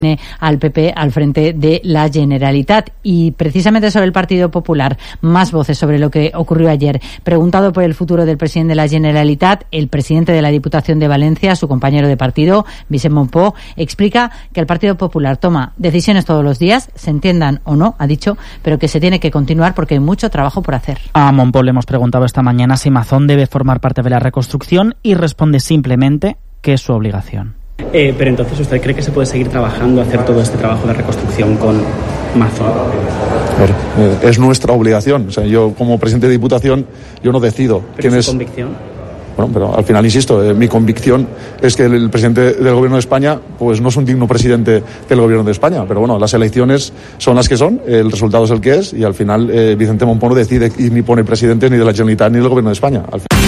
al PP al frente de la Generalitat. Y precisamente sobre el Partido Popular, más voces sobre lo que ocurrió ayer. Preguntado por el futuro del presidente de la Generalitat, el presidente de la Diputación de Valencia, su compañero de partido, Vicent Montpó, explica que el Partido Popular toma decisiones todos los días, se entiendan o no, ha dicho, pero que se tiene que continuar porque hay mucho trabajo por hacer. A Montpó le hemos preguntado esta mañana si Mazón debe formar parte de la reconstrucción y responde simplemente que es su obligación. Pero entonces, ¿usted cree que se puede seguir trabajando, hacer todo este trabajo de reconstrucción con Mazón? Es nuestra obligación. O sea, yo como presidente de Diputación, yo no decido quién es. ¿Convicción? Bueno, pero al final, insisto, mi convicción es que el presidente del Gobierno de España pues no es un digno presidente del Gobierno de España. Pero bueno, las elecciones son las que son, el resultado es el que es y al final Vicente Montpó no decide y ni pone presidente ni de la Generalitat ni del Gobierno de España.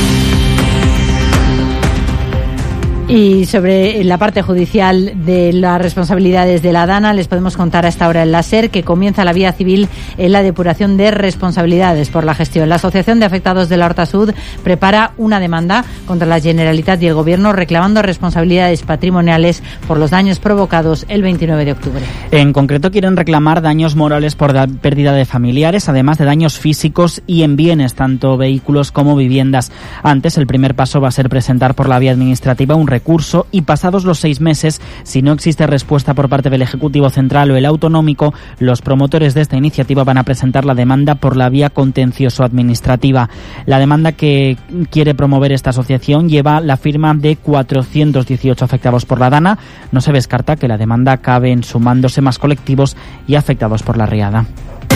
Y sobre la parte judicial de las responsabilidades de la DANA, les podemos contar a esta hora en la SER que comienza la vía civil en la depuración de responsabilidades por la gestión. La Asociación de Afectados de la Horta Sud prepara una demanda contra la Generalitat y el Gobierno reclamando responsabilidades patrimoniales por los daños provocados el 29 de octubre. En concreto quieren reclamar daños morales por la pérdida de familiares, además de daños físicos y en bienes, tanto vehículos como viviendas. Antes, el primer paso va a ser presentar por la vía administrativa un recurso y pasados los 6 meses, si no existe respuesta por parte del Ejecutivo Central o el Autonómico, los promotores de esta iniciativa van a presentar la demanda por la vía contencioso-administrativa. La demanda que quiere promover esta asociación lleva la firma de 418 afectados por la DANA. No se descarta que la demanda acabe sumándose más colectivos y afectados por la riada.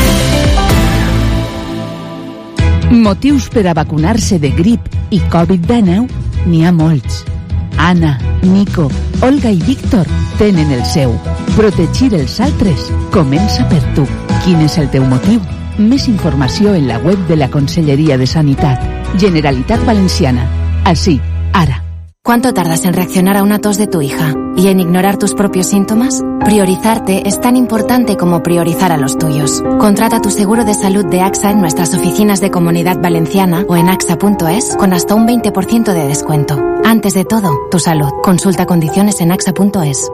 Motius per a vacunar-se de grip i Covid-19 n'hi ha molts. Anna, Nico, Olga i Víctor tenen el seu. Protegir els altres comença per tu. Quin és el teu motiu? Més informació en la web de la Conselleria de Sanitat. Generalitat Valenciana. Así, ara. ¿Cuánto tardas en reaccionar a una tos de tu hija? ¿Y en ignorar tus propios síntomas? Priorizarte es tan importante como priorizar a los tuyos. Contrata tu seguro de salud de AXA en nuestras oficinas de Comunidad Valenciana o en axa.es con hasta un 20% de descuento. Antes de todo, tu salud. Consulta condiciones en axa.es.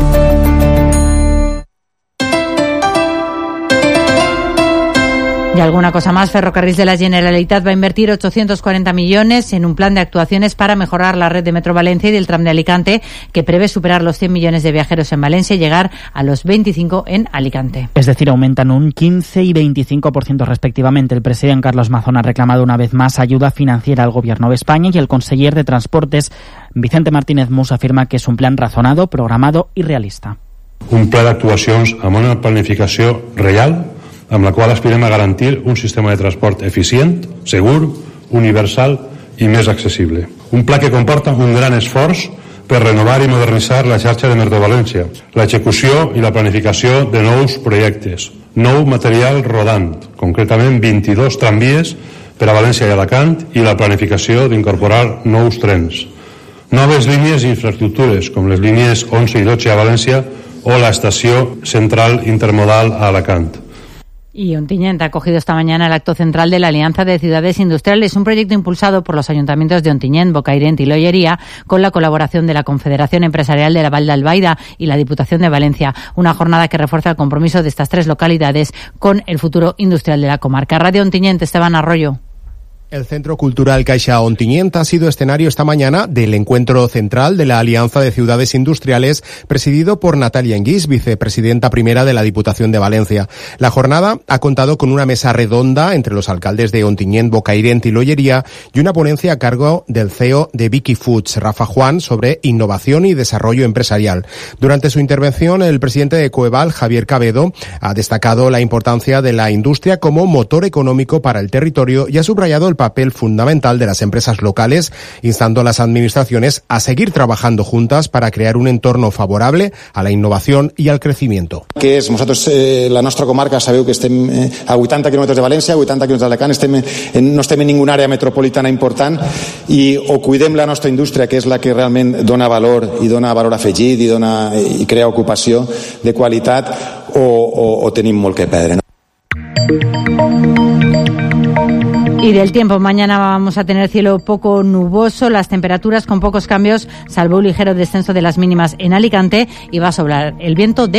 Y alguna cosa más, Ferrocarrils de la Generalitat va a invertir 840 millones en un plan de actuaciones para mejorar la red de Metro Valencia y del tram de Alicante, que prevé superar los 100 millones de viajeros en Valencia y llegar a los 25 en Alicante. Es decir, aumentan un 15 y 25% respectivamente. El presidente Carlos Mazón ha reclamado una vez más ayuda financiera al Gobierno de España y el conseller de Transportes, Vicente Martínez Mus, afirma que es un plan razonado, programado y realista. Un pla d'actuacions amb una planificació real, amb la qual aspirem a garantir un sistema de transport eficient, segur, universal i més accessible. Un pla que comporta un gran esforç per renovar i modernitzar la xarxa de Metro València, l'execució i la planificació de nous projectes, nou material rodant, concretament 22 tramvies per a València i Alacant i la planificació d'incorporar nous trens. Noves línies i infraestructures, com les línies 11 i 12 a València o la estació central intermodal a Alacant. Y Ontinyent ha acogido esta mañana el acto central de la Alianza de Ciudades Industriales, un proyecto impulsado por los ayuntamientos de Ontinyent, Bocairent y Lollería, con la colaboración de la Confederación Empresarial de la Val d'Albaida y la Diputación de Valencia. Una jornada que refuerza el compromiso de estas 3 localidades con el futuro industrial de la comarca. Radio Ontinyent, Esteban Arroyo. El Centro Cultural Caixa Ontinyent ha sido escenario esta mañana del encuentro central de la Alianza de Ciudades Industriales, presidido por Natalia Enguís, vicepresidenta primera de la Diputación de Valencia. La jornada ha contado con una mesa redonda entre los alcaldes de Ontinyent, Bocairent y Lollería y una ponencia a cargo del CEO de Vicky Foods, Rafa Juan, sobre innovación y desarrollo empresarial. Durante su intervención, el presidente de Coeval, Javier Cabedo, ha destacado la importancia de la industria como motor económico para el territorio y ha subrayado el papel fundamental de las empresas locales, instando a las administraciones a seguir trabajando juntas para crear un entorno favorable a la innovación i al crecimiento. Que és, nosaltres, la nostra comarca, sabeu que estem a 80 quilòmetres de València, 80 quilòmetres d'Alacant, no estem en ninguna àrea metropolitana important i o cuidem la nostra indústria, que és la que realment dona valor i dona valor afegit i crea ocupació de qualitat, o tenim molt que perdre. No? Y del tiempo, mañana vamos a tener cielo poco nuboso, las temperaturas con pocos cambios, salvo un ligero descenso de las mínimas en Alicante, y va a soplar el viento de